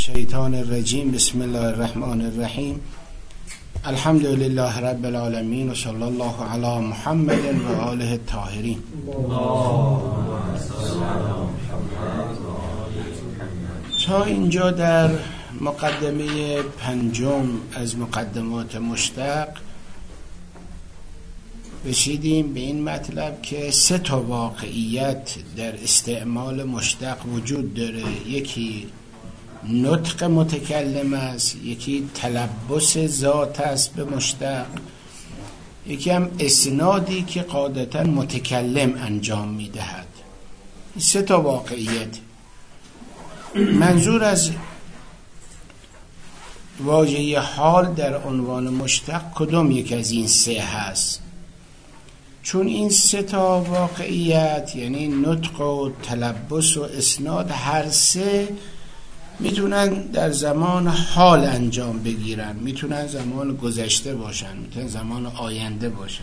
الشیطان الرجیم. بسم الله الرحمن الرحیم. الحمد لله رب العالمین و صلی الله علی محمد و آله الطاهرین. تا اینجا در مقدمه پنجم از مقدمات مشتق رسیدیم به این مطلب که سه تا واقعیت در استعمال مشتق وجود داره. یکی نطق متکلم است، یکی تلبس ذات است به مشتق، یکی هم اسنادی که قاعدتا متکلم انجام میدهد. این سه تا واقعیت. منظور از واژه حال در عنوان مشتق کدوم یک از این سه هست؟ چون این سه تا واقعیت یعنی نطق و تلبس و اسناد هر سه میتونن در زمان حال انجام بگیرن، میتونن زمان گذشته باشن، میتونن زمان آینده باشن.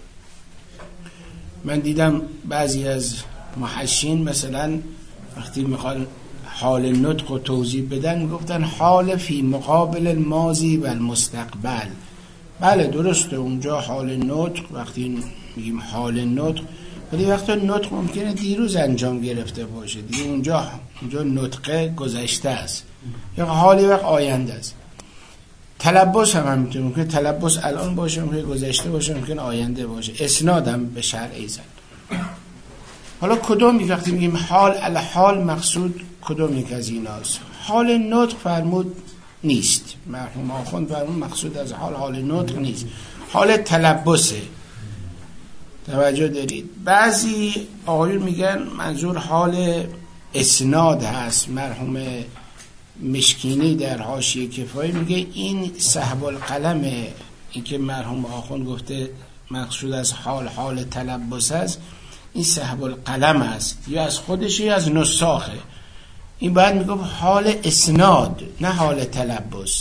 من دیدم بعضی از محشین مثلا وقتی میخوان حال نطق رو توضیح بدن گفتن حال فی مقابل الماضی و المستقبل. بله درسته، اونجا حال نطق، وقتی میگیم حال نطق، ولی وقتی نطق ممکنه دیروز انجام گرفته باشه دیگه، اونجا نطق گذشته است، یا حالی وقت آینده است. تلبس هم میتونه، ممکنه تلبس الان باشه، ممکنه گذشته باشه، ممکنه آینده باشه. اسناد هم به شرع ایزن. حالا کدوم یک وقتی میگیم حال الحال مقصود کدوم یک از ایناست؟ حال نطق فرمود نیست، مرحوم آخوند فرمود مقصود از حال نطق نیست، حال تلبسه. توجه دارید؟ بعضی آقایون میگن منظور حال اسناد هست. مرحوم مشکینی در حاشیه کفایی میگه این سحب القلمه، این که مرحوم آخوند گفته مقصود از حال تلبس است، این سحب القلم است، یا از خودش یا از نساخه. این باید میگه حال اسناد نه حال تلبس.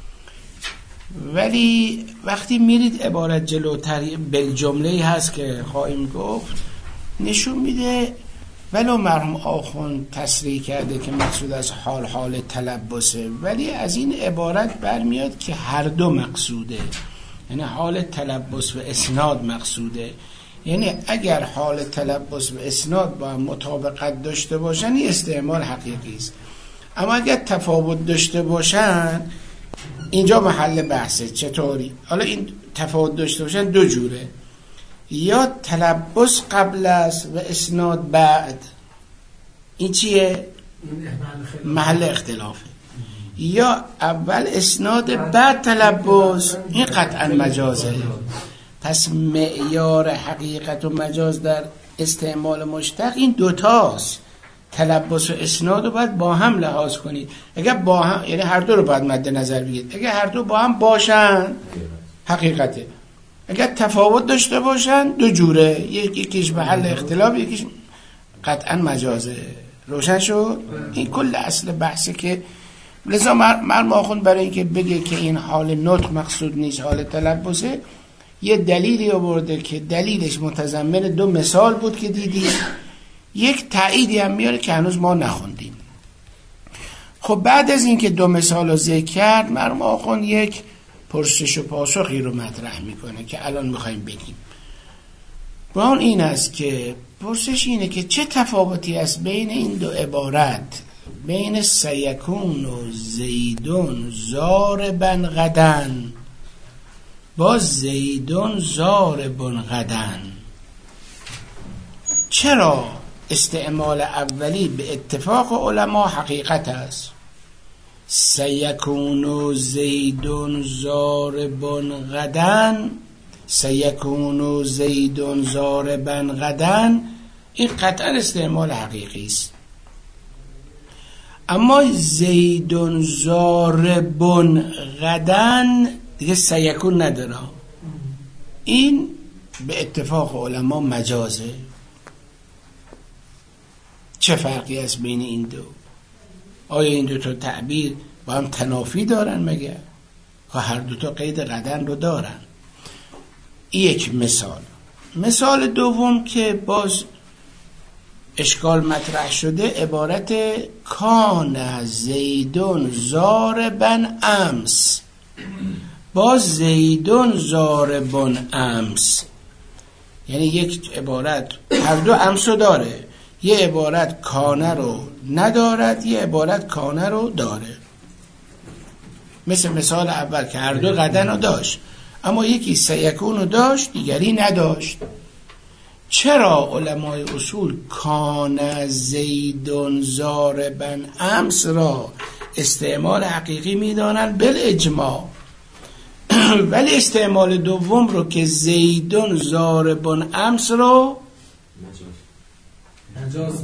ولی وقتی میرید عبارت جلوتر بالجمله هست که خواهیم گفت، نشون میده ولو مرحوم آخوند تصریح کرده که مقصود از حال تلبسه، ولی از این عبارت برمیاد که هر دو مقصوده، یعنی حال تلبس و اسناد مقصوده. یعنی اگر حال تلبس و اسناد با هم مطابقت داشته باشن این استعمال حقیقی است، اما اگر تفاوت داشته باشن اینجا محل بحثه. چطوری؟ حالا این تفاوت داشته باشن دو جوره، یا تلبس قبل است و اسناد بعد، این چیه؟ محل اختلافه. یا اول اسناد بعد تلبس، این قطعا مجازه. پس معیار حقیقت و مجاز در استعمال مشتق این دوتاست. تلبس و اسناد رو باید با هم لحاظ کنید. اگر با هم، یعنی هر دو رو باید مد نظر بگیرید. اگر هر دو با هم باشن حقیقته، اگر تفاوت داشته باشن دو جوره، یکیش محل اختلاف، یکیش قطعا مجازه. روشن شد؟ این کل اصل بحثه. که لذا مرحوم آخوند برای اینکه بگه که این حال نطق مقصود نیست، حال تلبسه، یه دلیلی آورده که دلیلش متضمن دو مثال بود که دیدیم. یک تأییدی هم میاره که هنوز ما نخوندیم. خب بعد از اینکه دو مثال رو ذکر کرد، مرحوم آخوند یک پرسش و پاسخی رو مطرح میکنه که الان میخوایم بگیم. و اون این است که پرسش اینه که چه تفاوتی است بین این دو عبارت، بین سیکون و زیدون ضاربا غدا با زیدون ضارب غدا. چرا استعمال اولی به اتفاق علما حقیقت است؟ سیکون زیدون ضاربا غدا، سیکون زیدون ضاربا غدا، این قطعا استعمال حقیقی است. اما زیدون ضاربا غدا دیگه سیکون نداره، این به اتفاق علما مجازه. چه فرقی است بین این دو؟ آیا این دو تا تعبیر با هم تنافی دارن مگر؟ که هر دو تا قید غدن رو دارن. یک مثال. مثال دوم که باز اشکال مطرح شده عبارت کان زیدون ضاربا امس، باز زیدون ضاربون امس، یعنی یک عبارت هر دو امس رو داره، یه عبارت کانه رو ندارد، یه عبارت کانه رو داره. مثال اول که هر دو غدن رو داشت، اما یکی سیکون رو داشت دیگری نداشت. چرا علمای اصول کان زیدون ضاربا امس را استعمال حقیقی میدانن بالاجماع، ولی استعمال دوم رو که زیدون ضاربون امس رو مجاز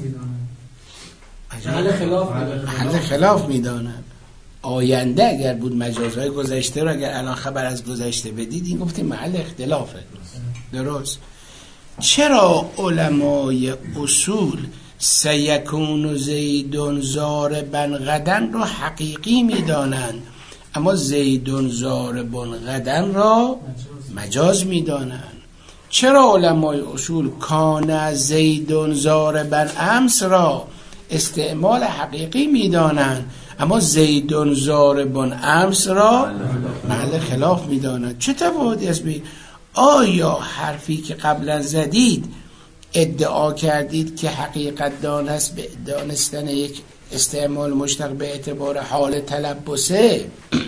میدانن، محل خلاف میدانن. آینده اگر بود مجازهای گذشته رو اگر الان خبر از گذشته بدید این گفتیم محل اختلافه. درست. چرا علمای اصول سیکون و زیدون ضاربن غدن رو حقیقی میدانند اما زیدون ضاربن غدن را مجاز میدانند؟ چرا علمای اصول کان زیدون ضاربن امس را استعمال حقیقی میدانند اما زیدون ضاربن امس را محل خلاف میدانند؟ چه تفاوتی است بین؟ آیا حرفی که قبلا زدید ادعا کردید که حقیقت دان است به دانستن یک استعمال مشتق به اعتبار حال تلبسه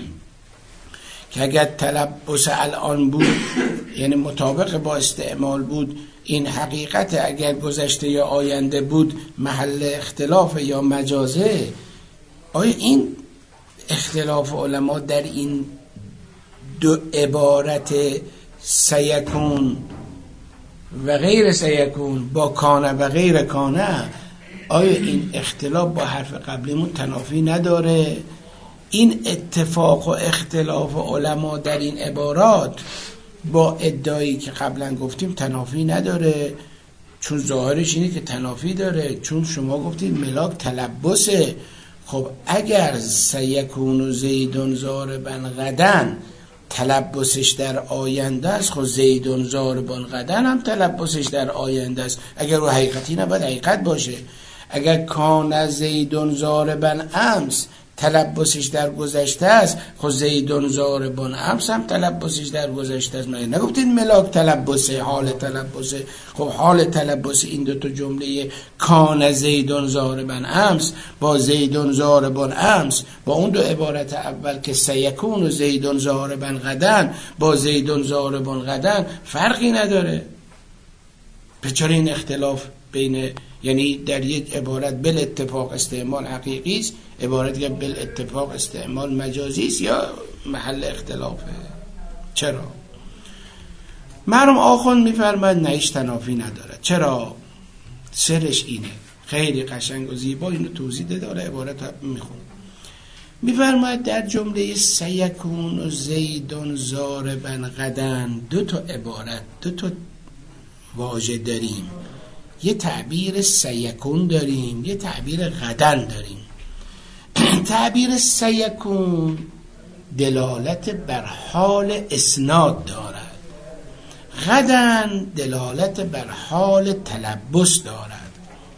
که اگر تلبس الان بود یعنی مطابق با استعمال بود این حقیقت، اگر گذشته یا آینده بود محل اختلاف یا مجازه؟ آیا این اختلاف علما در این دو عبارت سیکون و غیر سیکون با کانه و غیر کانه، آیا این اختلاف با حرف قبلیمون تنافی نداره؟ این اتفاق و اختلاف علما در این عبارات با ادعایی که قبلا گفتیم تنافی نداره، چون ظاهرش اینه که تنافی داره، چون شما گفتید ملاک تلبسه. خب اگر سیکون و زیدون ضاربن غدن تلبسش در آینده است، خب زیدون ضاربن غدن هم تلبسش در آینده است. اگر رو حقیقتی نباید حقیقت باشه. اگر کان زیدون ضاربن امس تلبسش در گذشته است، خب زیدون ضاربن امس هم تلبسش در گذشته است. نگفتید ملاک تلبسه، حال تلبسه. خب حال تلبس این دو تا جمله کان زیدون ضاربن امس با زیدون ضاربن امس با اون دو عبارت اول که سیکون و زیدون ضاربن غدن با زیدون ضاربن غدن فرقی نداره. پس چرا این اختلاف بین، یعنی در یک عبارت بل اتفاق استعمال حقیقی است، عبارت که بل اتفاق استعمال مجازی است، یا محل اختلافه؟ چرا؟ مرحوم آخوند میفرماید نه هیچ تنافی نداره. چرا؟ سرش اینه، خیلی قشنگ و زیبا اینو توضیح داره، عبارت میخونه. میفرماید در جمله سیکون و زیدون ضاربن غدن دو تا عبارت، دو تا واژه داریم. یه تعبیر سیکون داریم، یه تعبیر غدن داریم. تعبیر سیکون دلالت بر حال اسناد دارد، غدن دلالت بر حال تلبس دارد.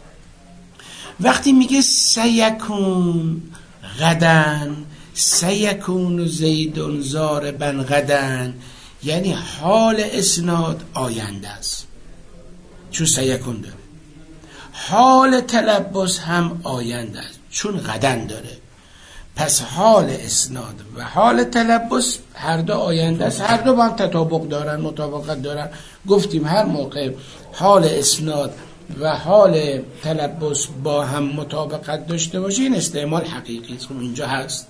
وقتی میگه سیکون غدن، سیکون و زیدون ضاربن غدن، یعنی حال اسناد آینده است چون سیکون داره، حال تلبس هم آینده است چون غدن داره. پس حال اسناد و حال تلبس هر دو آینده است، هر دو با هم تطابق دارن، مطابقت دارن. گفتیم هر موقع حال اسناد و حال تلبس با هم مطابقت داشته باشه این استعمال حقیقی است، اینجا هست.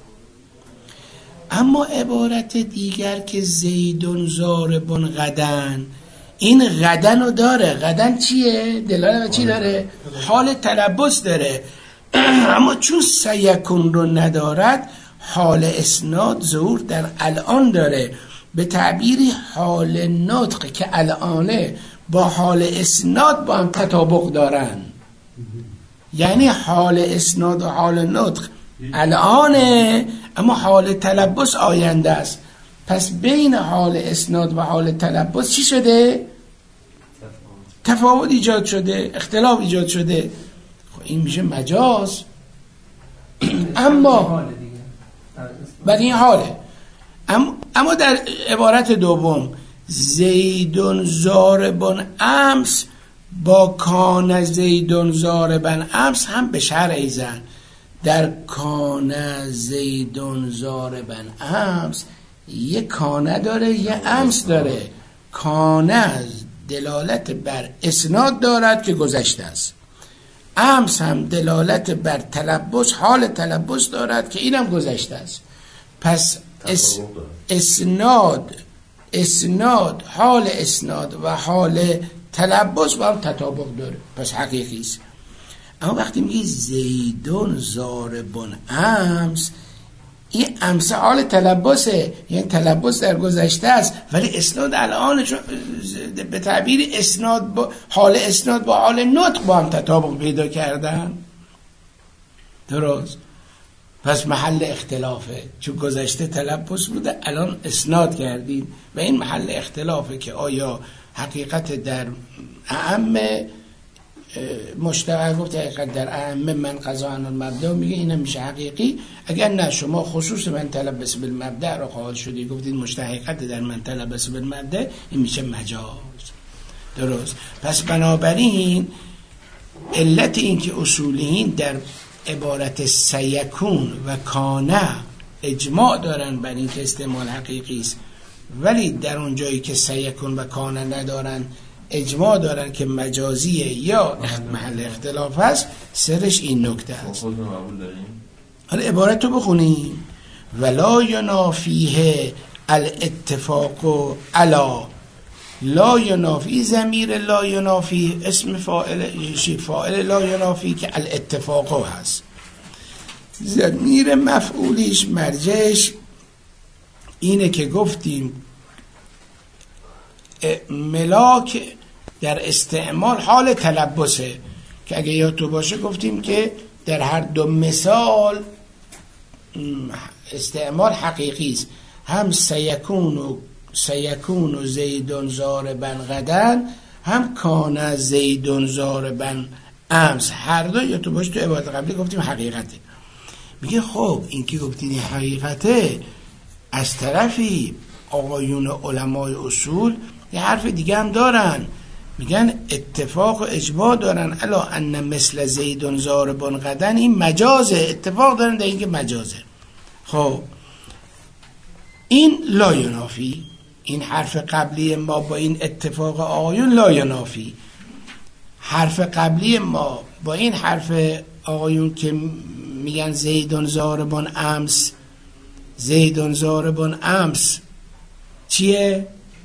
اما عبارت دیگر که زیدون ضاربن غدن، این غدن رو داره. غدن چیه؟ دلالت چی داره؟ حال تلبس داره. اما چون سیکون رو ندارد حال اسناد ظهور در الان داره. به تعبیری حال نطق که الانه با حال اسناد با هم تطابق دارن، یعنی حال اسناد و حال نطق الانه اما حال تلبس آینده است. پس بین حال اسناد و حال تلبس چی شده؟ تفاوت ایجاد شده، اختلاف ایجاد شده. این میشه مجاز. اما برای این حاله. اما در عبارت دوم زیدون ضارب امس با کان زیدون ضارب امس هم به شرع ایزن. در کان زیدون ضارب امس یه کانه داره یه امس داره. کانه دلالت بر اسناد دارد که گذشته است، امس هم دلالت بر تلبس، حال تلبس دارد که اینم گذشته است. پس اسناد حال اسناد و حال تلبس با هم تطابق داره، پس حقیقی است. اما وقتی میگی زیدون ضاربون امس، این امس حال تلبسه، یعنی تلبس در گذشته است، ولی اسناد الان به تعبیر اسناد با حال اسناد با حال نطق با هم تطابق پیدا کردن. درست؟ پس محل اختلافه، چون گذشته تلبس بوده الان اسناد کردیم و این محل اختلافه که آیا حقیقت در اعم مشترک گفت حقیقت در اعم من قضا عن المبدأ میگه اینم میشه حقیقی. اگر نه شما خصوص من تلبس بالمبدأ رو قائل شدی گفتید مشترکت در من تلبس بالمبدأ، این میشه مجاز. درست؟ پس بنابراین علت این که اصولیین در عبارت سیکون و کانه اجماع دارن بر این که استعمال حقیقی است، ولی در اون جایی که سیکون و کانه ندارن اجماع دارن که مجازیه یا محل اختلاف هست. سرش این نکته هست. حالا عبارت رو بخونیم. ولا ینافیه الاتفاق علا، لا ینافی ضمیر لا ینافی اسم فاعل لا ینافی که الاتفاق هست، ضمیر مفعولیش مرجعش اینه که گفتیم ملاک در استعمال حال تلبسه، که اگه یادتو باشه گفتیم که در هر دو مثال استعمال حقیقی است، هم سیکون و زیدون ضاربن غدن، هم کان زیدون ضاربن امس، هر دو یادتو باشه تو عبارت قبلی گفتیم حقیقته. میگه خب این که گفتین این حقیقته، از طرفی آقایون علمای اصول یه حرف دیگه هم دارن، میگن اتفاق و اجماع دارن الا ان مثل زیدون ضاربون غدن، این مجازه، اتفاق دارن در این که مجازه. خب این لا ینافی، این حرف قبلی ما با این اتفاق آقایون لا ینافی، حرف قبلی ما با این حرف آقایون که میگن زیدون ضاربون امس، زیدون ضاربون امس چیه؟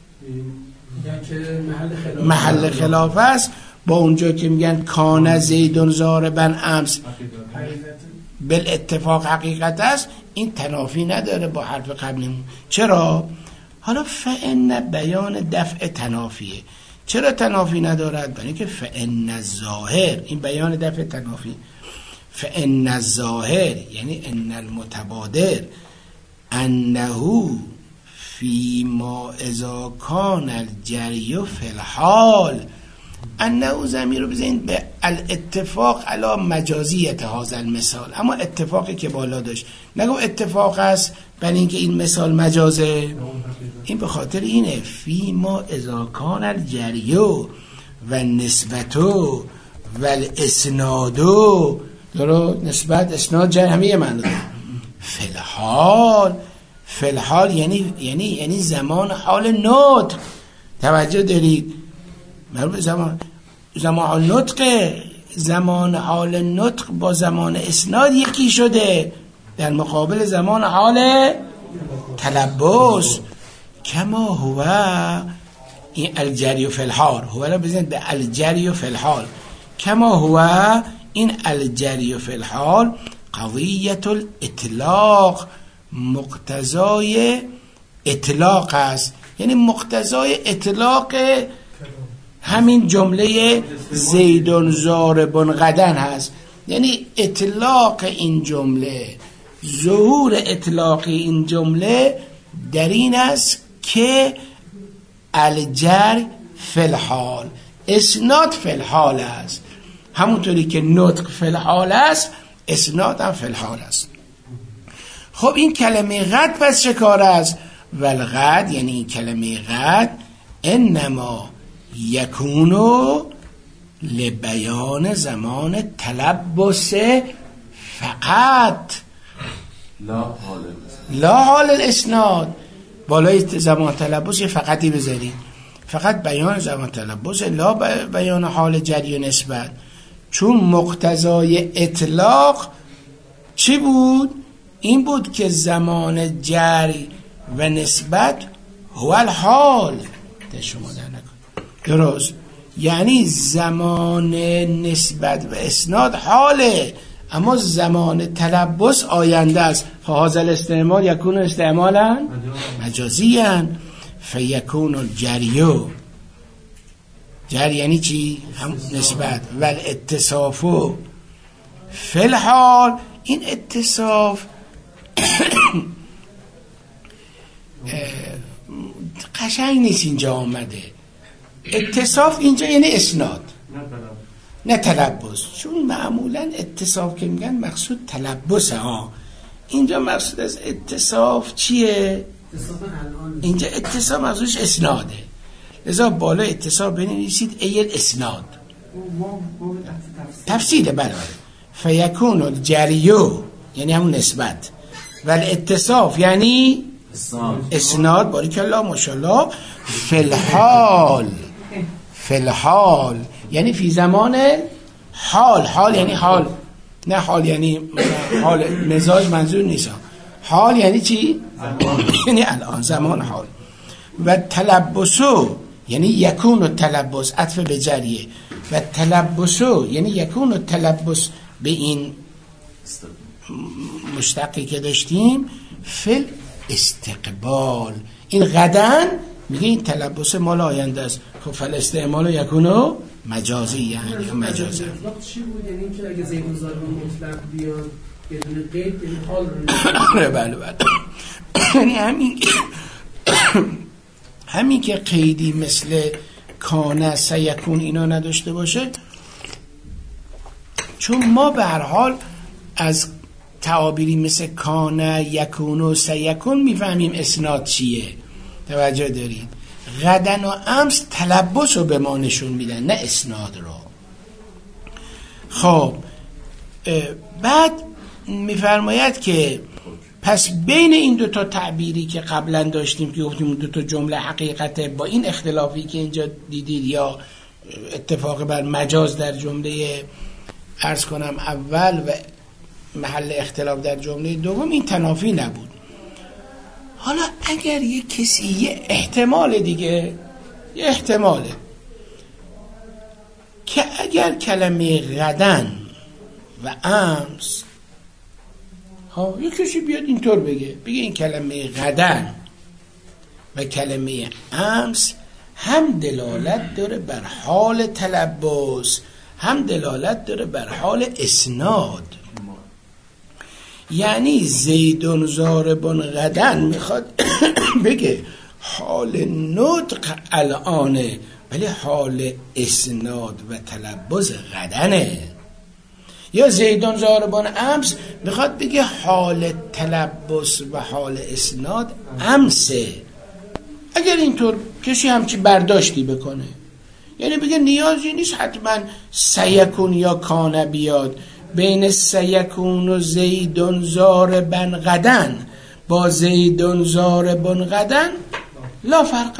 محل خلاف است. با اونجا که میگن کان زیدون ضاربن امس بالاتفاق حقیقت است، این تنافی نداره با حرف قبلیمون. چرا؟ حالا فإن بیان دفع تنافیه. چرا تنافی ندارد؟ برای که فإن الظاهر، این بیان دفع تنافی، فإن الظاهر یعنی ان المتبادر انه فی ما اذا کان الجری فی الحال، انه ضمیر رو بزنید به الاتفاق علی مجازیت هذا المثال، اما اتفاقی که بالا داشت نگو اتفاق است بل اینکه این مثال مجازه، این به خاطر اینه فی ما اذا کان الجری و نسبتو و الاسنادو، درو نسبت اسناد جر همه یه معنی داره. فی الحال، فی الحال یعنی زمان حال نطق، توجه دارید؟ مربوط زمان نطق، زمان حال نطق با زمان اسناد یکی شده در مقابل زمان حال تلبس. کما هو این الجری فی الحال، هو را بزنید به الجری فی الحال. کما هو این الجری فی الحال قضیت الاطلاق، مقتضای اطلاق است، یعنی مقتضای اطلاق همین جمله زیدون ضاربون غدن هست، یعنی اطلاق این جمله، ظهور اطلاق این جمله در این است که الجر فی الحال، اسناد فی الحال است همونطوری که نطق فی الحال است اسناد هم فی الحال است. خب این کلمه قد پس چه کار است؟ والقد یعنی این کلمه قد انما یکونو لبیان زمان تلبس فقط لا حال الاسناد. بالای زمان تلبس فقطی بذارید، فقط بیان زمان تلبس، لا بیان حال جری و نسبت. چون مقتضای اطلاق چی بود؟ این بود که زمان جری و نسبت هو الحال. شما در نکن درست، یعنی زمان نسبت و اسناد حاله، اما زمان تلبس آینده است. فهذا الاستعمال یکون استعمالا مجازیا فیکون الجریو. جری یعنی چی؟ هم نسبت. و الاتصاف فی الحال، این اتصاف قشنگ نیست اینجا آمده. اتصاف اینجا یعنی اسناد نه تلبس، چون معمولا اتصاف که میگن مقصود تلبسه ها. اینجا مقصود از اتصاف چیه؟ اینجا اتصاف مقصودش اسناده، لذا بالا اتصاف بنویسید ای الاسناد. تفسیره بله. فیکون الجریو یعنی همون نسبت، و الاتصاف یعنی اسناد. باریک الله ماشاءالله. فی الحال، فی الحال یعنی فی زمان حال. حال یعنی حال، نه حال یعنی حال مزاج منظور نیست. حال یعنی چی؟ یعنی الان زمان حال. و تلبسو یعنی یکون التلبس، عطف به جریه. و تلبسو یعنی یکون التلبس به این مشتقی که داشتیم فل استقبال. این غدن میگه این تلبس مال آینده است. خب فل استعمال یکونو مجازی یعنی مجازی. چی بود؟ یعنی اینکه اگه زیدون ضارب مطلق بیاد بدون قید یعنی حال رو بله بله. یعنی همین که قیدی مثل کان سیکون اینا نداشته باشه، چون ما به هر حال از تعابیری مثل کان یکون و سیکون میفهمیم اسناد چیه. توجه دارید؟ غدن و امس تلبس رو به ما نشون میدن نه اسناد رو. خب بعد میفرماید که پس بین این دوتا تعبیری که قبلا داشتیم که گفتیم دوتا جمله حقیقته، با این اختلافی که اینجا دیدید یا اتفاق بر مجاز در جمله عرض کنم اول و محل اختلاف در جمله دوم، این تنافی نبود. حالا اگر یه کسی یه احتمال دیگه، یه احتماله که اگر کلمه غدن و امس یه کسی بیاد اینطور بگه این کلمه غدن و کلمه امس هم دلالت داره بر حال تلبس، هم دلالت داره بر حال اسناد. یعنی زیدون ضاربون غدن میخواد بگه حال نطق الانه، ولی حال اسناد و تلبس غدنه. یا زیدون ضاربون امس میخواد بگه حال تلبس و حال اسناد امسه. اگر اینطور کسی همچی برداشتی بکنه، یعنی بگه نیازی نیست حتما سیکون یا کان بیاد، بین سیکون و زیدون ضاربن غدن با زیدون ضاربن غدن لا فرقه،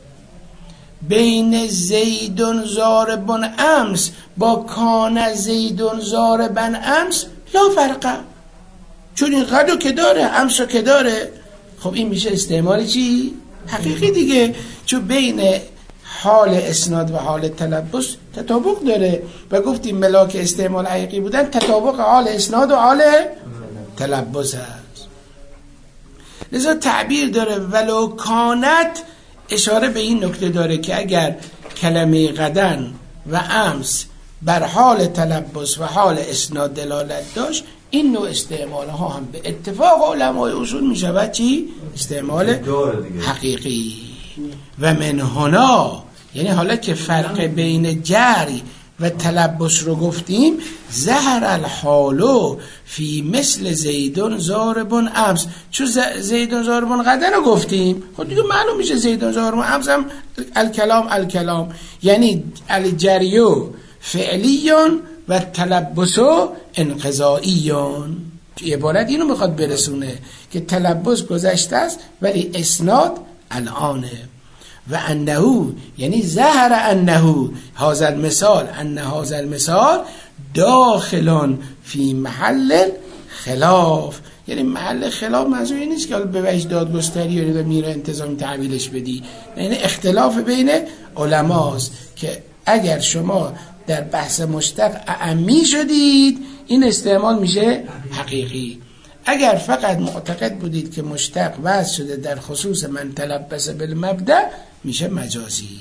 بین زیدون ضاربن امس با کان زیدون ضاربن امس لا فرقه، چون این غدو که داره امسو که داره. خب این میشه استعمال چی؟ حقیقی دیگه، چون بین حال اسناد و حال تلبس تطابق داره و گفتیم ملاک استعمال حقیقی بودن تطابق حال اسناد و حال تلبس هست. لذا تعبیر داره ولو کانت اشاره به این نکته داره که اگر کلمه غدن و امس بر حال تلبس و حال اسناد دلالت داشت، این نوع استعمال ها هم به اتفاق علمای اصول می شود چی؟ استعمال حقیقی. و من هنا، یعنی حالا که فرق بین جری و تلبس رو گفتیم، ظهر الحالو فی مثل زیدون زاربون امس. چون زیدون زاربون غدن رو گفتیم، خب دیگه معلوم میشه زیدون زاربون امس هم الکلام، یعنی الجریو فعلیون و تلبسو انقضائیون. عبارت اینو میخواد برسونه که تلبس گذشته است ولی اسناد الانه. و انه یعنی ظهر انه هذا المثال، ان هذا المثال داخلون فی محل خلاف. یعنی محل خلاف منظوری نیست که به وجه دادگستری و میره انتظامی تعبیرش بدی، یعنی اختلاف بین علماست که اگر شما در بحث مشتق اعمی شدید این استعمال میشه حقیقی، اگر فقط معتقد بودید که مشتق وضع شده در خصوص من تلبس بالمبدأ میشه مجازی.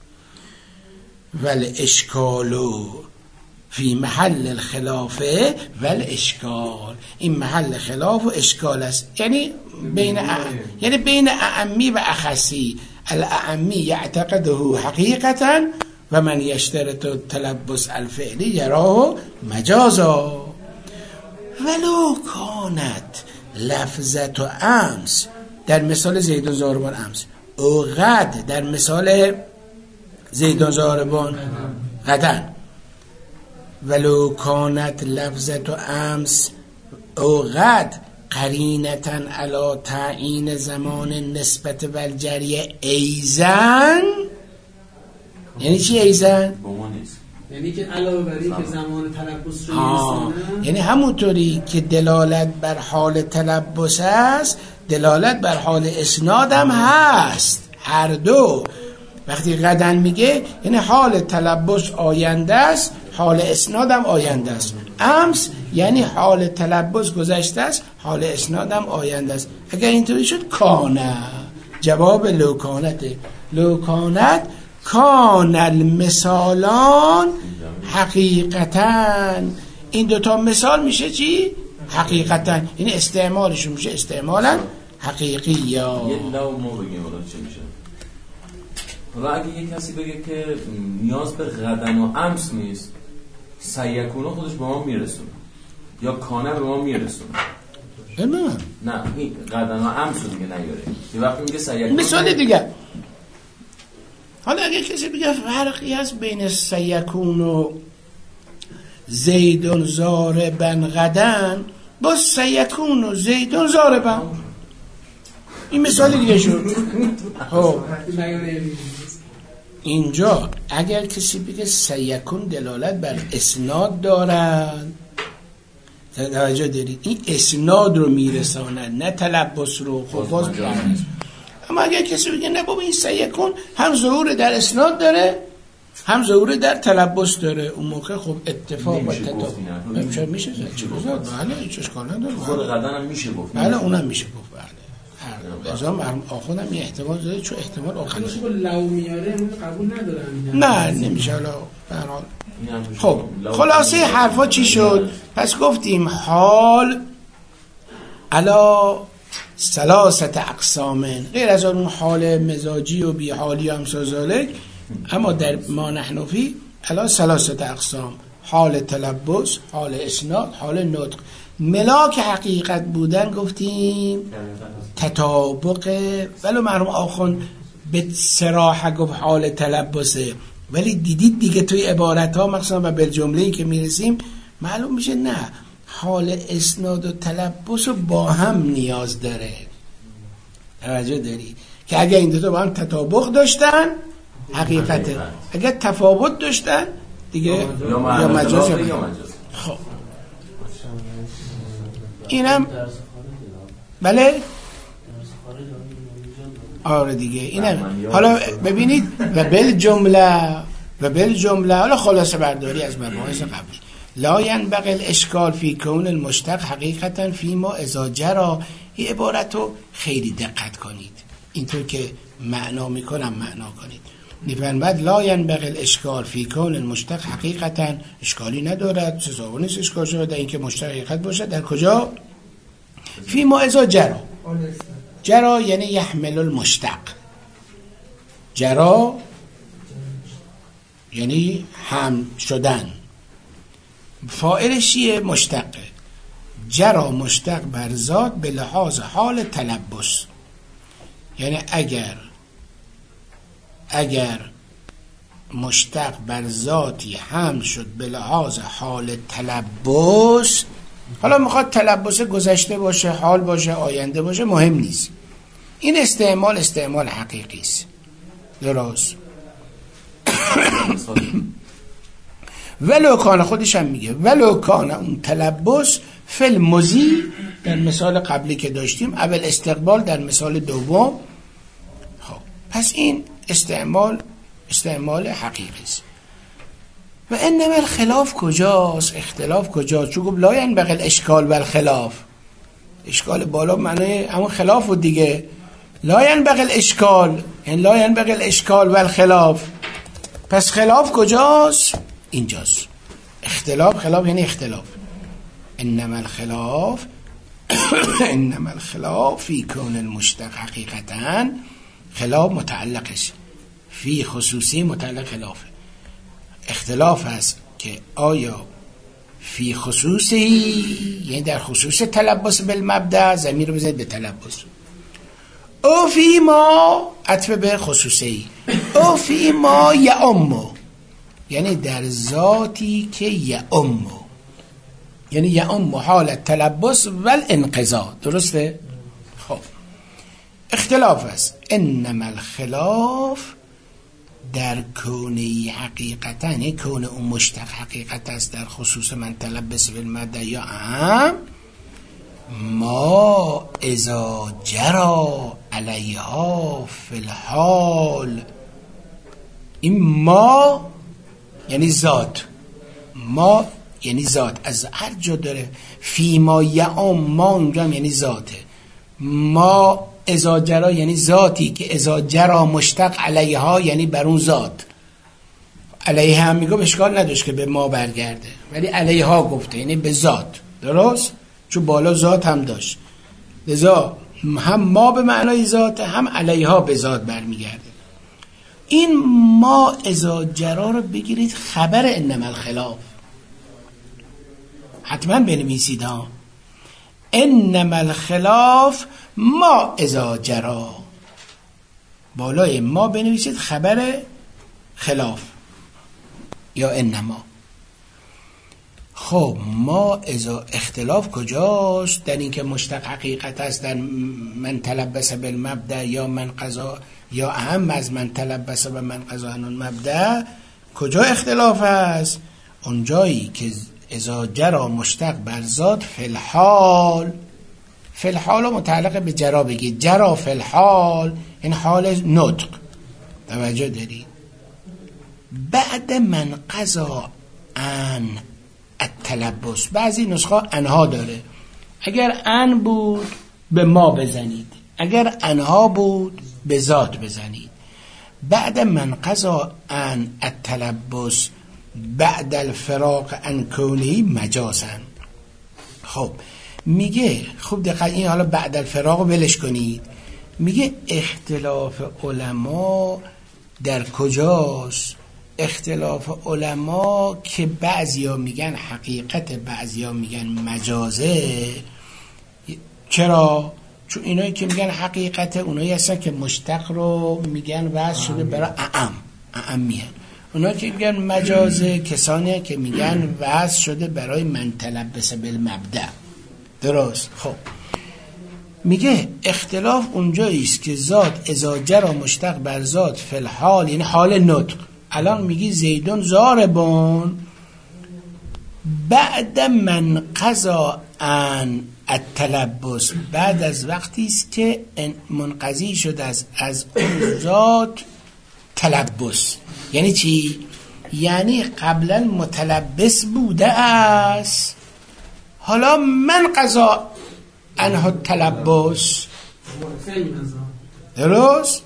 ول اشکالو فی محل الخلافه ول اشکال، این محل خلاف و اشکال است، یعنی بین اعمی و اخصی. الاعمی یعتقده حقیقتا و من یشترط تلبس الفعلی یراه مجازا. ولو کانت لفظت و امس در مثال زیدون زاربان امس، او غد در مثال زیدون زاربان غدن. ولو کانت لفظت و امس او غد قرینتن علی تعیین زمان نسبت و الجریه ایزن. یعنی چی ایزن؟ یعنی که علاوه بر این که زمان تلبس رو میرسونه، یعنی همونطوری که دلالت بر حال تلبس است دلالت بر حال اسناد هم هست. هر دو وقتی غدن میگه یعنی حال تلبس آینده است، حال اسناد هم آینده است. امس یعنی حال تلبس گذشته است، حال اسناد هم آینده است. اگر اینطوری شد کانه، جواب لوکانته. لوکانت کان المثالان حقیقتاً. این دوتا مثال میشه چی؟ حقیقتاً، یعنی استعمالشون میشه استعمالاً حقیقی. یا یه لو ما بگیم چه میشه؟ حالا اگه یه کسی بگه که نیاز به غدن و امس نیست، سیکونه خودش به ما میرسونه یا کانه به ما میرسونه، نه این غدن و امس رو دیگه نیاره. یه وقتی میگه سیکونه مثال دیگه. حالا اگه کسی بگه فرقی هست بین سیکون و زیدون زاربن غدن، با سیکون و زیدون زاربن، این مثال دیگه شد. اینجا اگر کسی بگه سیکون دلالت بر اسناد دارن، توجه دارید این اسناد رو میرسانن نه تلبس رو. خب باز اما اگر کسی بگه نه بابا این سیکون هم ظهور در اسناد داره هم ظهور در تلبس داره، اون موقع خب اتفاق و تطابق میشه. چه گذار؟ بله هیچ اشکال نداره. خود غدن هم میشه گفت. بله اونم میشه گفت. بله لازم مرحوم آخوندم یه احتمال داره، چون احتمال آخری خب لو میاره قبول ندارن. نه نمیشه. حالا به هر حال خب خلاصه حرفا چی شد؟ پس گفتیم حال علا ثلاثه اقسام، غیر از اون حال مزاجی و بیحالی و امثال، اما در ما نحن فی علا ثلاثه اقسام، حال تلبس، حال اسناد، حال نطق. ملاک حقیقت بودن گفتیم تطابق. ولو مرحوم آخوند به صراحه گفت حال تلبسه، ولی دیدید دیگه توی عبارت ها مخصوصا و بالجمله‌ای که میرسیم معلوم میشه نه، حال اسناد و تلبس رو با هم نیاز داره. توجه داری که اگر این دوتا با هم تطابق داشتن حقیقته، اگر تفاوت داشتن دیگه یا مجاز یا مجاز. خب اینم بله آره دیگه اینم. حالا ببینید و بالجمله حالا خلاصه برداری از مباحث قبلی. لا ینبغی الاشکال فی کون المشتق حقیقتا فی ما اذا جرا. این عبارت رو خیلی دقت کنید، اینطور که معنا میکنم معنا کنید. میفرماید لا ینبغی الاشکال فی کون المشتق حقیقتا، اشکالی ندارد، سزاوار نیست اشکال شده در اینکه مشتق حقیقت باشد. در کجا؟ فی ما اذا جرا. جرا یعنی یحمل المشتق، جرا یعنی هم شدن. فاعلش چیه؟ مشتقه. جرا مشتق بر ذات به لحاظ حال تلبس، یعنی اگر مشتق بر ذاتی هم شد به لحاظ حال تلبس، حالا میخواد تلبس گذشته باشه، حال باشه، آینده باشه، مهم نیست، این استعمال حقیقی است. درست. ولو کان، خودش هم میگه ولو کان اون تلبس فل مضی در مثال قبلی که داشتیم، اول استقبال در مثال دوم. خب پس این استعمال حقیقی است. و انما الخلاف کجاست؟ اختلاف کجاست؟ چون گفت لا ینبغی الاشکال و الخلاف، اشکال بالا معنی همون خلاف بود دیگه. لا ینبغی الاشکال، یعنی لا ینبغی الاشکال و الخلاف. پس خلاف کجاست؟ اینجاست. خلاف یعنی اختلاف. انما الخلاف فی کون المشتق حقیقتا، خلاف متعلقش فی خصوصی متعلق خلافه. اختلاف هست که آیا فی خصوصی، یعنی در خصوص تلبس بالمبدأ، ضمیر رو بزنید به تلبس، او فی ما عطف به خصوصی، او فی ما یعم، یعنی در ذاتی که یعم، یعنی یعم حال تلبس و الانقضاء. درسته؟ خب اختلاف است. انما الخلاف در کونی حقیقتا، یعنی کون اون مشتق حقیقت است در خصوص من تلبس بالمبدأ یا هم ما اذا جرا علیها فی الحال. این ما یعنی ذات، ما یعنی ذات، از هر جا داره فی ما یعم، ما اونجا یعنی ذاته. ما اذا جرا یعنی ذاتی که اذا جرا مشتق علیها، یعنی بر اون ذات. علیها هم میگم اشکال نداشت که به ما برگرده، ولی علیها گفته یعنی به ذات. درست؟ چون بالا ذات هم داشت، لذا هم ما به معنای ذات، هم علیها به ذات برمیگرده. این ما اذا جرا رو بگیرید خبر انما الخلاف، حتما بنویسید ها. انما الخلاف ما اذا جرا، بالای ما بنویسید خبر خلاف یا انما. خب ما اذا اختلاف کجاست؟ در این که مشتق حقیقت است در من تلبس بالمبدأ یا من قضا، یا اهم از من تلبس و من قضا عن المبدأ. کجا اختلاف است؟ اونجایی که اذا جرا مشتق بر ذات فی الحال، فی الحال متعلق به جرا بگید، جرا فی الحال این حال نطق، توجه دارید. بعد من قضا عن التلبس، بعضی نسخه انها داره، اگر ان بود به ما بزنید، اگر انها بود به ذات بزنید. بعد من قضا عن التلبس بعد الفراق عن کونی مجازا. خب میگه خوب دقیق این حالا بعد الفراق ولش کنید، میگه اختلاف علما در کجاست؟ اختلاف علما که بعضیا میگن حقیقت، بعضیا میگن مجازه. چرا؟ چون اینایی که میگن حقیقت اونایی هستن که مشتق رو میگن وضع شده برای اعم میگن. اونایی که میگن مجازه کسانی که میگن وضع شده برای من تلبس بالمبدأ. درست؟ خب میگه اختلاف اونجایی است که ذات اذا جرا مشتق بر ذات فی الحال، یعنی حال نطق. الان میگی زیدون ضاربون، بعد من قضا عن التلبس، بعد از وقتی است که منقضی شده از اون ذات تلبس. یعنی چی؟ یعنی قبلا متلبس بوده است، حالا من قضا عنه التلبس. درست؟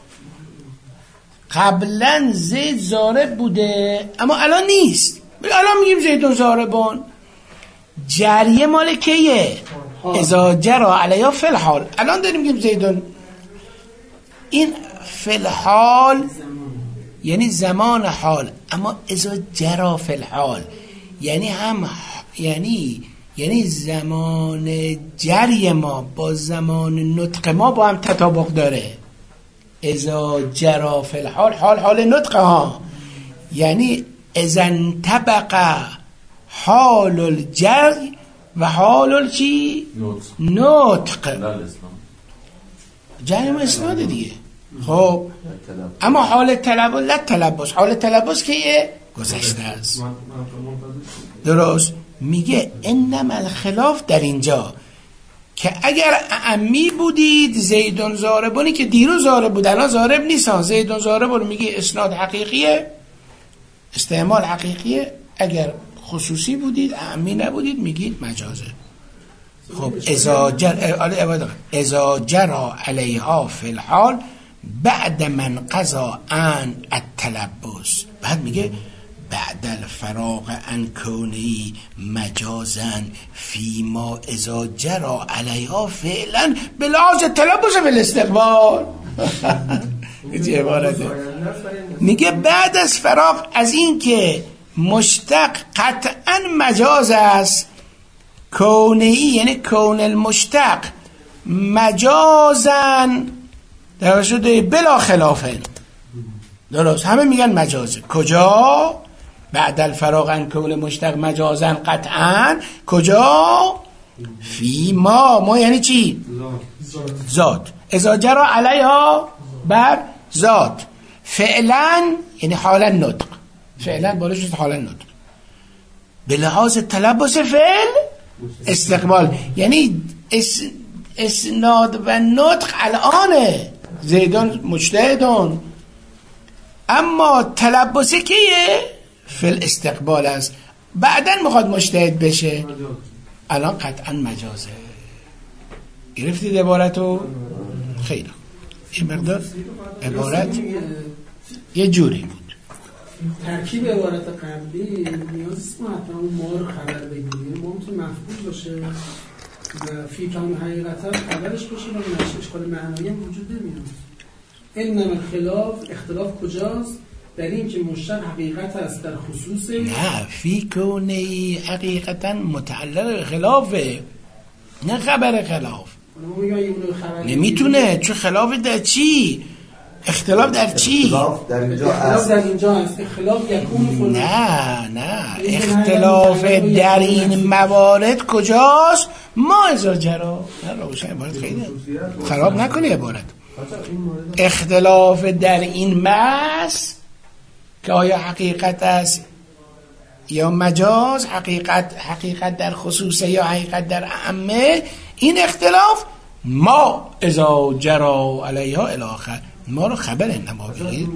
قبلا زید ضارب بوده اما الان نیست، الان میگیم زیدون ضاربون. جریه مال کیه؟ اذا جرا علیها فی الحال. الان داریم میگیم زیدون. این فی الحال یعنی زمان حال، اما اذا جرا فی الحال یعنی زمان جری ما با زمان نطق ما با هم تطابق داره. اذا جرا فی الحال، حال نطق ها، یعنی اذا انطبق حال الجری و حال چی؟ نطق. جری و اسناد دیگه. خب اما حال تلبس، حال تلبس که یه گذشته است. درست میگه انما الخلاف در اینجا که اگر اعمی بودید زیدون ضاربونی که دیروز ضارب بود الان ضارب نیست، زیدون ضاربون میگه اسناد حقیقیه، استعمال حقیقیه. اگر خصوصی بودید اعمی نبودید میگید مجازه. خب اذا جرا علیها فی الحال بعد من قضا عن التلبس، بعد میگه بعد الفراغ عن کونی مجازا فیما اذا جرا علیها فعلا بلحاظ تلبس فی الاستقبال. میگه بعد از فراغ از این که مشتق قطعا مجاز است، کونی یعنی کون المشتق مجازن در شده بلا خلافه. درست همه میگن مجازه. کجا؟ بعد الفراغ عن کون مشتق مجازن قطعا. کجا؟ فی ما یعنی چی؟ ذات. اذا جرا علیها بر ذات. فعلا یعنی حالا نطق، فعلا بالش شد حالا نطق به لحاظ تلبس فعل استقبال، یعنی اسناد و نطق الانه زیدان مجتهدون، اما تلبسه کیه؟ فعل استقبال است، بعدن میخواد مجتهد بشه، الان قطعا مجازه. گرفتید عبارتو؟ خیلی این مقدار عبارت یه جوری بود. ترکیب عبارت قبلی نیاز است ما حتی ما رو خبر بگیریم، ما میتونیم مفعول باشه و فی کام حقیقتا خبرش باشه و نشه اشکال معنایی وجود نمیاد. انما الخلاف، اختلاف کجاست؟ در این که مشتق حقیقت است در خصوص نه فی کونی حقیقتا متعلق خلافه، نه خبر خلاف. نمیتونه، چون خلاف در چی؟ اختلاف در چی؟ اختلاف در اینجا هست. اختلاف یکون نه اختلاف در این موارد کجاست؟ ما ازا جرا. نه روشن عبارت خیلی خراب نکنی عبارت. اختلاف در این مس که آیا حقیقت است یا مجاز، حقیقت در خصوصه یا حقیقت در اعمه، این اختلاف ما ازا جرا علیها الاخر ما رو خبر انما بگید.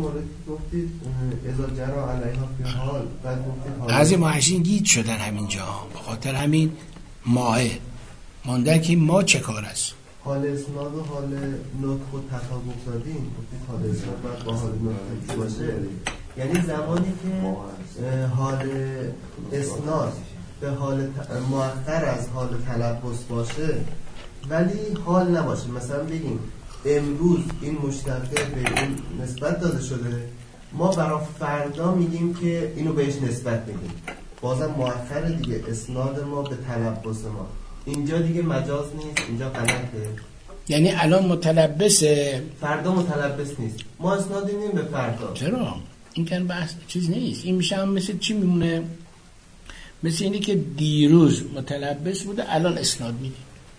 ازا جرا علیها فی حال، بعضی معاشین گیج شدن همینجا به خاطر همین ماه مانده که ما چه کار است. حال اسناد و حال نطق و تطابق دادیم، حال اسناد باید با حال نطق باشه، یعنی زمانی که حال اسناد به حال مؤخر از حال تلبس باشه ولی حال نباشه. مثلا بگیم امروز این مشتقه به این نسبت داده شده، ما برای فردا میگیم که اینو بهش نسبت میدیم، بازم مؤخر دیگه اسناد ما به تلبس ما. اینجا دیگه مجاز نیست، اینجا غلطه. یعنی الان متلبسه، فردا متلبس نیست، ما اسناد میدیم به فردا. چرا؟ این که بحث چیز نیست. این میشه هم مثل چی میمونه؟ مثل اینی که دیروز متلبس بوده الان اسناد میدیم،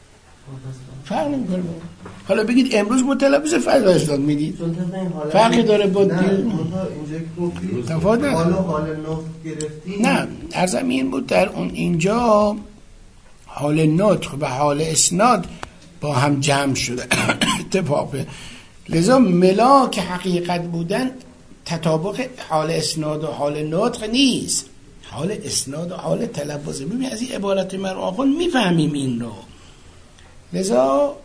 فرق نمیکنه. حالا بگید امروز متلبس فردا اسناد میدید، فرقی داره با اینجا که گفتید حال نطق گرفتی. نه عرضم این بود در اون اینجا حال نطق و حال اسناد با هم جمع شده اتفاقه، لذا ملاک حقیقت بودن تطابق حال اسناد و حال نطق نیست، حال اسناد و حال تلبس. ببین از این عبارت من آخون میفهمیم این رو، لذا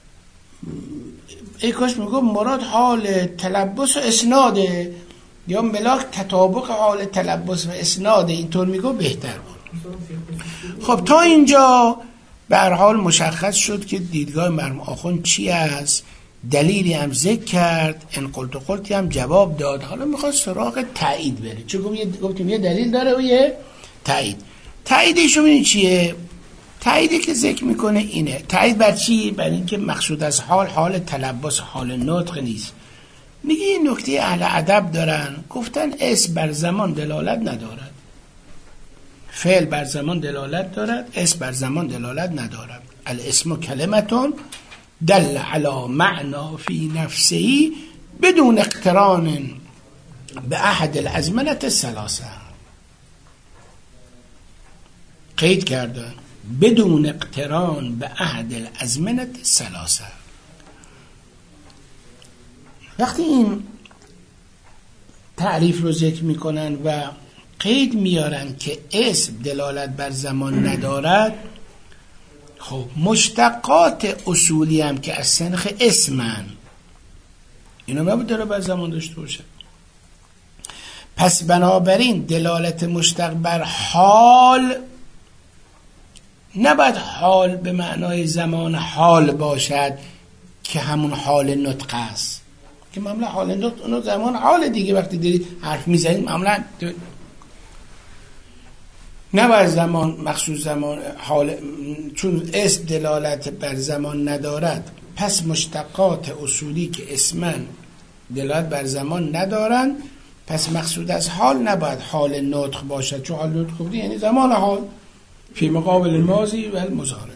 ای کاش میگم مراد حال تلبس و اسناده یا ملاک تطابق حال تلبس و اسناده، اینطور میگم بهتر بود. خب تا اینجا به هر حال مشخص شد که دیدگاه مرحوم آخوند چی است دلیلی هم ذکر کرد، ان قلتی هم جواب داد. حالا میخواد سراغ تایید بره. چون گفتیم یه دلیل داره و یه تایید. تاییدش رو چیه؟ تاییدی که ذکر میکنه اینه. تایید بر چی؟ بر این که مقصود از حال تلبس، حال نطق نیست. میگه این نکته اهل ادب دارن، گفتن اسم بر زمان دلالت ندارد، فعل بر زمان دلالت دارد، اسم بر زمان دلالت ندارد. الاسم کلمتون دل علی معنا فی نفسه بدون اقتران به احد الازمنه الثلاثه. قید کردن بدون اقتران به احد الازمنه الثلاثه. وقتی این تعریف رو ذکر میکنن و قید میارن که اسم دلالت بر زمان ندارد، خب مشتقات اصولی هم که از سنخ اسمن، اینا نباید دلالت بر زمان داشته باشه. پس بنابراین دلالت مشتق بر حال نباید حال به معنای زمان حال باشد که همون حال نطق است، که معمولا حال نطق اون زمان حال دیگه. وقتی دارید حرف میزنید معمولا نباید زمان مخصوص زمان حال، چون اسم دلالت بر زمان ندارد، پس مشتقات اصولی که اسمن دلالت بر زمان ندارن، پس مقصود از حال نباید حال نطق باشد، چون حال نطق بودی یعنی زمان حال فی مقابل الماضی و المضارع.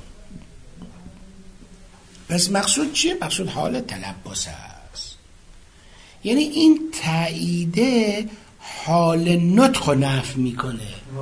پس مقصود چیه؟ مقصود حال تلبس است. یعنی این تاییده حال نطق رو نفی میکنه.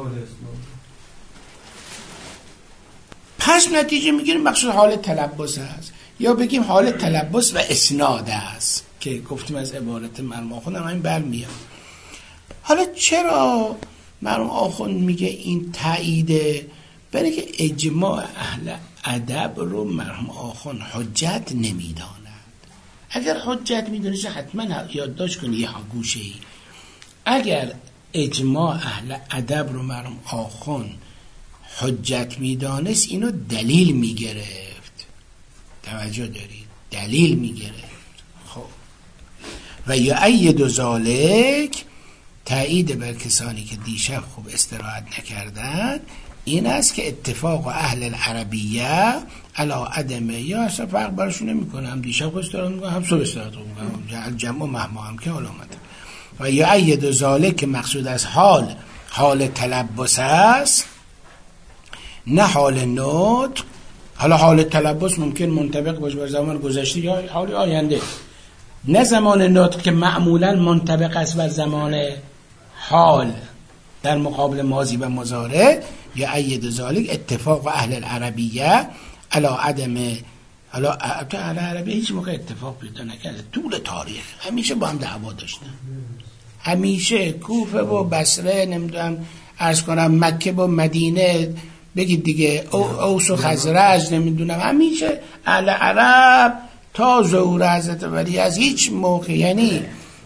پس نتیجه میگیریم مقصود حال تلبس است، یا بگیم حال تلبس و اسناد است که گفتیم از عبارت مرحوم آخوند هم این برمیاد. حالا چرا مرحوم آخوند میگه این تاییده؟ برای که اجماع اهل ادب رو مرحوم آخوند حجت نمیداند. اگر حجت میدونست حتما یادداشت کنی یه گوشه‌ای. اگر اجماع اهل ادب رو مرحوم آخوند حجت میدانست اینو دلیل میگرفت. توجه دارید؟ دلیل میگرفت. خب و یؤید ذالک، تایید بر کسانی که دیشب خوب استراحت نکردن، این است که اتفاق اهل العربیه علی عدمه، یا اصلا فرق برشون نمیکنه، هم دیشب خوب استراحت میکنه هم صبح استراحت میکنه، جمع و مهما هم که حال آمده. و یؤید ذالک که مقصود از حال تلبس است، نه حال نطق. حالا حال تلبس ممکن منطبق باشه بر زمان گذشته یا حال آینده، نه زمان نطق که معمولا منطبق است بر زمان حال در مقابل ماضی و مضارع. یا اید ذالک اتفاق اهل العربیه علی عدم. حالا اهل عربیه هیچ موقع اتفاق پیدا نکرده، طول تاریخ همیشه با هم دعوا داشتن، همیشه کوفه و بصره، نمیدونم عرض کنم مکه و مدینه، بگید دیگه اوس و خزرج، نمیدونم، همیشه اهل عرب تا ظهور حضرت ولی از هیچ موقع، یعنی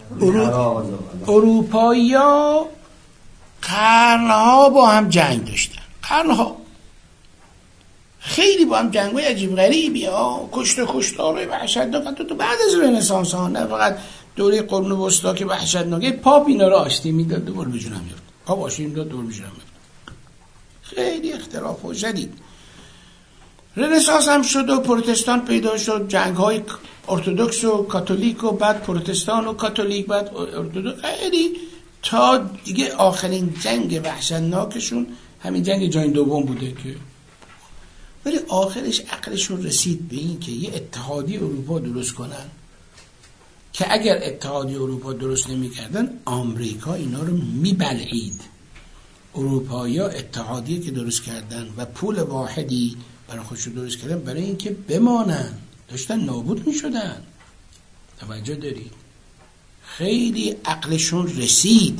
اروپایی ها قرنها با هم جنگ داشتن، قرنها خیلی با هم جنگای عجیب غریبی ها، کشتار وحشتناک تو بعد از رنسانس ها، نه فقط دوره قرون وسطا که وحشتناکه. پاپ اینا را آشتی میداد، دور به جونم میاد، پاپ آشتی میداد، دور به جونم میاد. خیلی اختلاف و شدید. رنسانس هم شد و پروتستان پیدا شد، جنگ های ارتدوکس و کاتولیک و بعد پروتستان و کاتولیک بعد ارتدوکس، خیلی تا دیگه آخرین جنگ وحشتناکشون همین جنگ جهانی دوم بوده که ولی آخرش عقلشون رسید به این که یه اتحادیه اروپا درست کنن، که اگر اتحادیه اروپا درست نمی‌کردن آمریکا اینا رو میبلعید. اروپایی ها اتحادیه که درست کردن و پول واحدی برای خودشون درست کردن برای اینکه بمانن، داشتن نابود میشدن. توجه دارید؟ خیلی عقلشون رسید.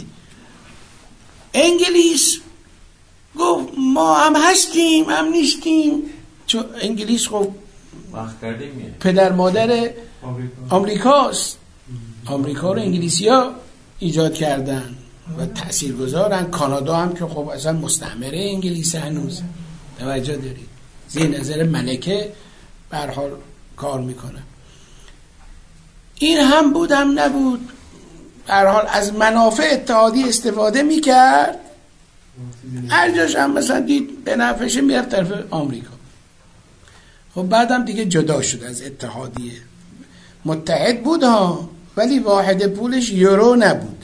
انگلیس گفت ما هم هستیم هم نیستیم، چون انگلیس خب پدر مادر آمریکاست. آمریکا رو انگلیسی ها ایجاد کردن و تاثیرگذارن. کانادا هم که خب اصلا مستعمره انگلیس هنوز. توجه دارید؟ زیر نظر ملکه به هر حال کار میکنه. این هم بود هم نبود، در حال از منافع اتحادیه استفاده میکرد، هر جاش هم مثلا دید به نفعشه میرفت طرف آمریکا. خب بعدم دیگه جدا شد از اتحادیه، متحد بود ها، ولی واحد پولش یورو نبود،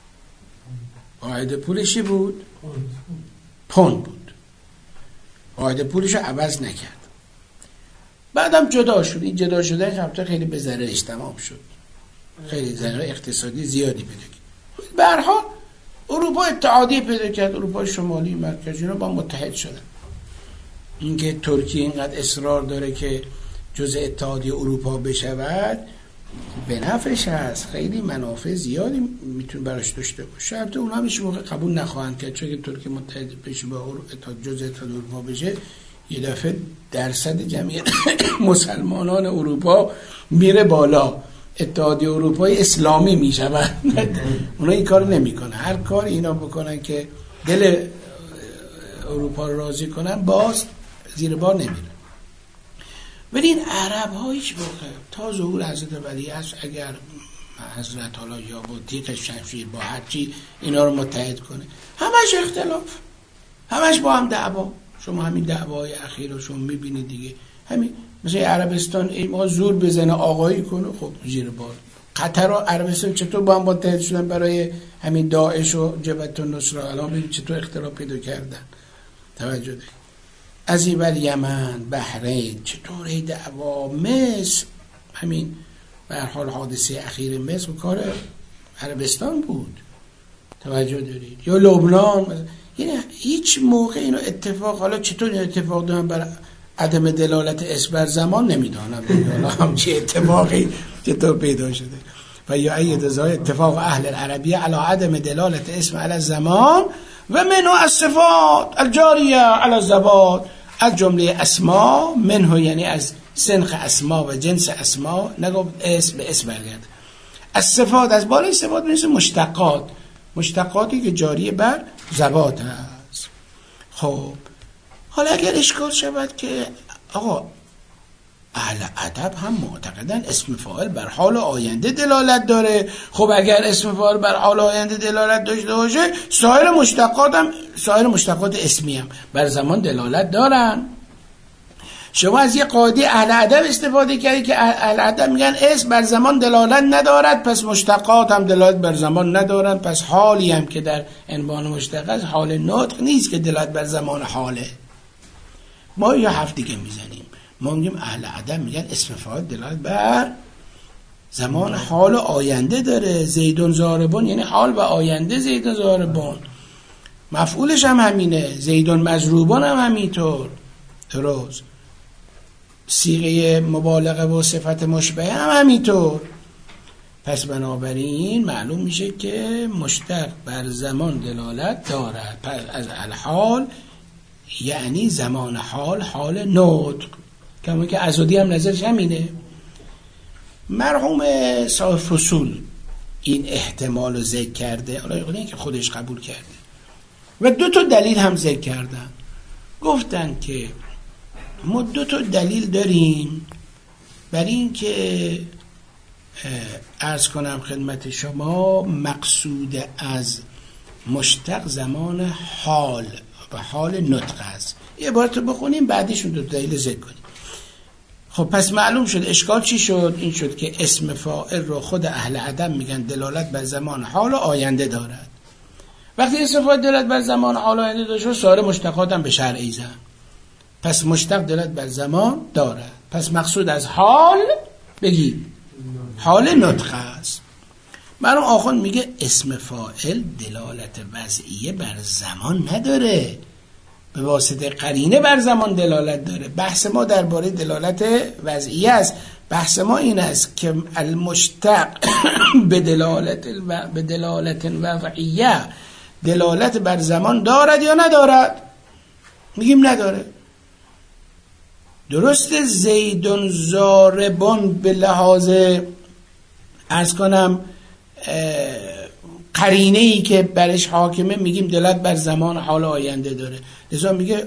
واحد پولشی بود؟ پوند بود. واحد پولش رو عوض نکرد. بعدم جدا شد. این جدا شدن البته خیلی به ضررش تمام شد، خیلی ضرر اقتصادی زیادی پیدا کرد. به هر حال اروپا اتحادیه پیدا کرد، اروپا شمالی مرکزی اینا با متحد شدن. اینکه ترکیه اینقدر اصرار داره که جزء اتحادیه اروپا بشود به نفعش هست، خیلی منافع زیادی میتونه براش داشته باشه. البته اونها هیچ موقع قبول نخواهند کرد، چون که ترکیه متحد بشه با جزء اتحادیه اروپا بشه، یه دفعه درصد جمعیت مسلمانان اروپا میره بالا، اتحادیه اروپای اسلامی میشود. اونا این کارو نمیکنن، هر کار اینا بکنن که دل اروپا رو راضی کنن باز زیر بار نمیره. ولی این عرب ها هیچ موقع تا ظهور حضرت ولی عصر اگر حضرت حالا یا با تیغ شمشیر با هرچی اینا رو متحد کنه، همش اختلاف، همش با هم دعوا. شما همین دعوای اخیر رو شما میبینید دیگه، همین مثلا عربستان ما زور بزنه آقایی کنه، خب زیر بار. قطر و عربستان چطور با هم متحد شدن برای همین داعش و جبهت النصره، الان ببینید چطور اختلاف پیدا کردن. توجه دارید از این ور یمن، بحرین، چطور ای دعوا، مصر، همین به هر حال حادثه اخیر مصر کار عربستان بود. توجه دارید یا لبنان، یعنی هیچ موقع اینو اتفاق، حالا چطور این اتفاق دارن بر عدم دلالت اسم بر زمان نمیدانم، حالا همچی اتفاقی چطور پیدا شده. و یا اید ازای اتفاق اهل العربیه علی عدم دلالت اسم علی زمان و منو الصفات الجاریه علی الزبات، از جمله اسما، منه یعنی از سنخ اسما و جنس اسما، نگو اسم به اسم برگرده. از صفات از بالای صفات میشه مشتقات، مشتقاتی که جاری بر زبات هست. خب حالا اگر اشکال شود که آقا اهل ادب هم معتقدن اسم فاعل بر حال آینده دلالت داره، خب اگر اسم فاعل بر حال آینده دلالت داشته باشه، سایر مشتقات اسمی هم بر زمان دلالت دارن. شما از یه قاعده اهل ادب استفاده کردی که اهل ادب میگن اسم بر زمان دلالت ندارد، پس مشتقات هم دلالت بر زمان ندارن، پس حالی هم که در عنوان مشتق است حال نطق نیست که دلالت بر زمان حاله. ما یه حرف دیگه میزنیم، ما میگیم اهل ادب میگن اسم فاعل دلالت بر زمان حال آینده داره. زیدون زاربون یعنی حال و آینده زیدون زاربون، مفعولش هم همینه. زیدون مضروبون هم همینطور، درست. صیغه مبالغه و صفت مشبه هم همینطور. پس بنابراین معلوم میشه که مشتق بر زمان دلالت دارد. پس از الحال یعنی زمان حال، حال نطق، کما که ازودی هم نظرش همینه. مرحوم صاحب فصول این احتمال رو ذکر کرده، حالا این که خودش قبول کرده، و 2 تا دلیل هم ذکر کردن. گفتن که ما 2 تا دلیل داریم برای این که عرض کنم خدمت شما مقصود از مشتق زمان حال و حال نطق است. یه عبارت رو بخونیم بعدیشون 2 تا دلیل ذکر کنیم. خب پس معلوم شد اشکال چی شد؟ این شد که اسم فاعل رو خود اهل ادب میگن دلالت بر زمان حال و آینده دارد. وقتی اسم فاعل دلالت بر زمان حال و آینده داشت، سایر مشتقات هم به شرعی زن، پس مشتق دلالت بر زمان دارد. پس مقصود از حال بگید حال نطق است. مرحوم آخوند میگه اسم فاعل دلالت وضعیه بر زمان نداره، به واسطه قرینه بر زمان دلالت داره. بحث ما درباره دلالت وضعیه است. بحث ما این است که المشتق به دلالت وضعیه دلالت بر زمان دارد یا ندارد؟ میگیم نداره. درسته زیدون زاربون به لحاظ عرض کنم قرینه ای که برش حاکمه میگیم دلالت بر زمان حال آینده داره. لذا میگه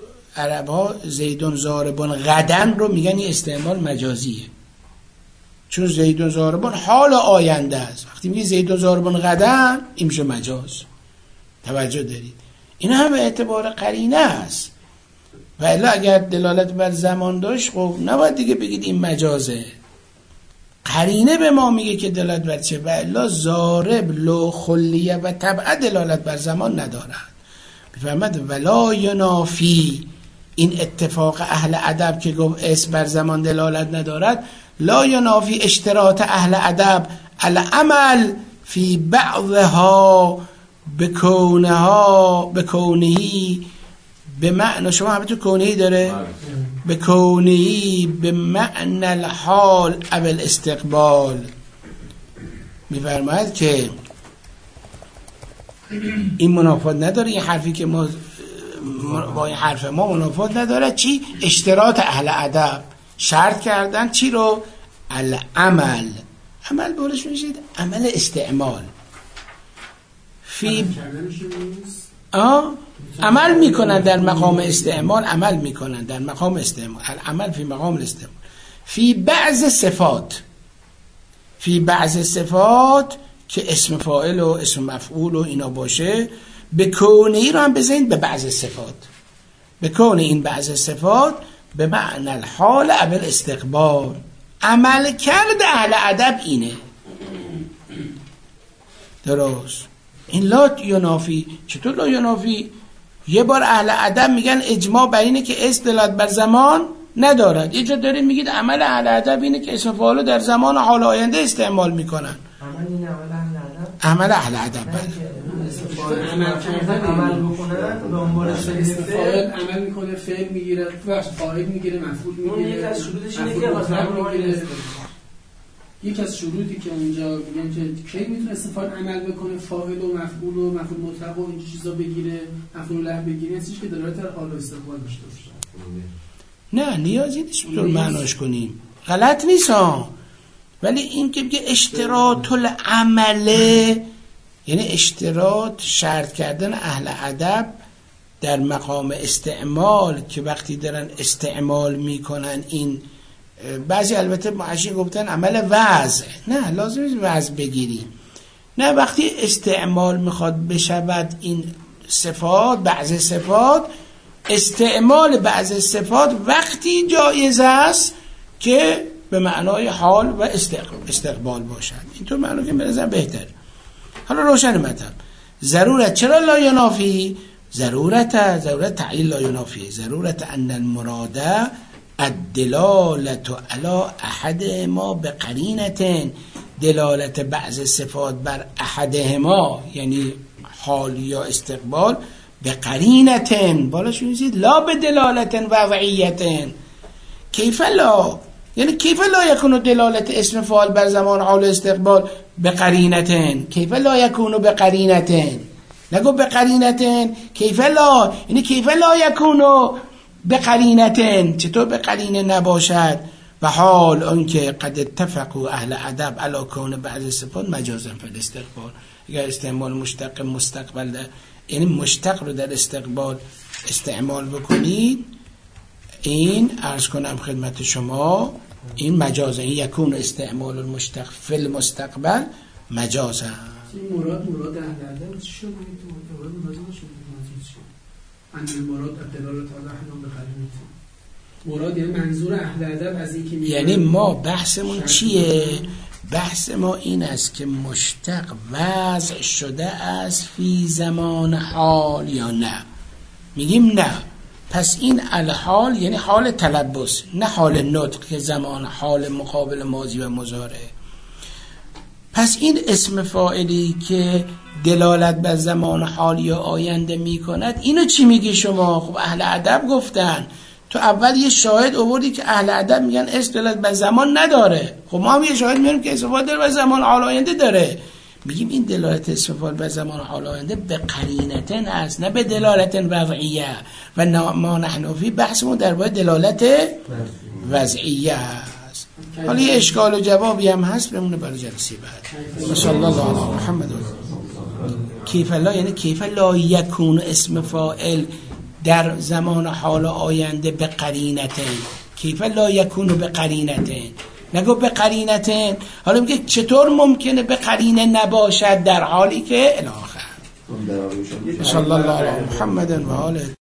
عرب ها زیدون زاربون غدن رو میگن این استعمال مجازیه، چون زیدون ضاربون حال آینده است. وقتی میگی زیدون ضاربون غدن، این میشه مجاز. توجه دارید؟ این هم به اعتبار قرینه است. و الا اگر دلالت بر زمان داشت خب نباید دیگه بگید این مجازه. قرینه به ما میگه که دلالت بر چه. و الا ضارب لو خلیه و تبع دلالت بر زمان ندارد. بفرمد ولا ینافی، این اتفاق اهل ادب که گفت اسم بر زمان دلالت ندارد، لا ینافی اشتراط اهل ادب العمل فی بعضها بکونهی به معنی، شما همه تو کونهی داره؟ بکونهی به معنی الحال او الاستقبال. می‌فرماید که این منافات نداره، این حرفی که ما با این حرف ما منافات نداره. چی؟ اشتراط اهل ادب شرط کردن چی رو؟ العمل. عمل بولش میشید عمل استعمال فی عمل میکنن در مقام استعمال، عمل میکنن در مقام استعمال، العمل فی مقام الاستعمال فی بعض صفات، فی بعض صفات که اسم فاعل و اسم مفعول و اینا باشه. به کونهی رو هم بزنید به بعض صفات، به کونه این بعض صفات به معنی الحال او الاستقبال. عمل کرد اهل ادب اینه. درست. این لا ینافی. چطور لا ینافی؟ یه بار اهل ادب میگن اجماع بر اینه که اسم دلالت بر زمان ندارد. یه جا دارید میگید عمل اهل ادب اینه که اسم فاعل در زمان حال آینده استعمال میکنن. عمل این عمل اهل ادب عمل بکنن دنبال فاعل عمل میکنه، فعل میگیره، فاعل میگیره، مفعول میگیره. یکی از شروطش اینه که یکی از شروطی که اونجا میگن که کی میتونه استفاده عمل بکنه، فاعل و مفعول و مفعول مطلق و این چیزا بگیره، مفعول له بگیره، چیزی که دلالت بر حال و استقبال داشته باشه. نه نیازی نیست اونطور معناش کنیم، غلط نیست ها. ولی این که بگه اشتراط العمله، یعنی اشتراط شرط کردن اهل ادب در مقام استعمال، که وقتی دارن استعمال میکنن این بعضی البته معاشی گفتن عمل وضع، نه لازم نیست وضع بگیریم، نه وقتی استعمال میخواد بشود این صفات، بعض صفات، استعمال بعض صفات وقتی جایز است که به معنای حال و استقبال باشد. اینطور معنی که بنظرم بهتر. حالا روشن مطلب. ضرورت چرا لا ینافی؟ ضرورت تعلیل لا ینافی، ضرورت ان المراده الدلالت علی احدهما بقرینه، دلالت بعض صفات بر احدهما یعنی حال یا استقبال، بقرینه بالاش میذید لا به دلالت وضعیه. کیف لا، یعنی کیف لا یکون دلالت اسم فاعل بر زمان حال استقبال بقرینه، کیف لا یکون بقرینه، نگو بقرینه، کیف لا، یعنی کیف لا یکون بقرینه، چطور بقرینه نباشد؟ و حال آنکه قد اتفقوا اهل ادب علی کون بعض صفات مجازا فی الاستقبال. اگر استعمال مشتق مستقبل یعنی مشتق رو در استقبال استعمال بکنید، این عرض کنم خدمت شما، این مجازه، این یکون استعمال المشتق فی المستقبل مجازه. این مراد اهل ادب چی شد؟ مراد مجازه شد. ان مراد دلالت علی احدهم بقرینه. مراد یعنی منظور اهل ادب از این که یعنی ما بحثمون چیه؟ بحث ما این است که مشتق وضع شده است فی زمان حال یا نه. میگیم نه، پس این الحال یعنی حال تلبس، نه حال نطق که زمان حال مقابل ماضی و مضارع. پس این اسم فاعلی که دلالت بر زمان حال یا آینده میکند، اینو چی میگی شما؟ خب اهل ادب گفتن. تو اول یه شاهد آوردی که اهل ادب میگن اسم دلالت بر زمان نداره. خب ما هم یه شاهد میاریم که اسم فاعل داره بر زمان حال آینده داره. میگیم این دلالت اسم فاعل بر زمان حال آینده به قرینتن است، نه به دلالت وضعیه. و ما نحن فی بحثمون در باید دلالت وضعیه است. حالا یه اشکال و جوابی هم هست بمونه برای جلسه بعد. صلی الله علی محمد. کیف لا یعنی کیف لا یکون اسم فاعل در زمان حال آینده به قرینتن، کیف لا یکون به قرینتن، نگو به قرینتن. حالا میگه چطور ممکنه به قرینه نباشد در حالی که الاخر. صلی الله علی محمد و آله.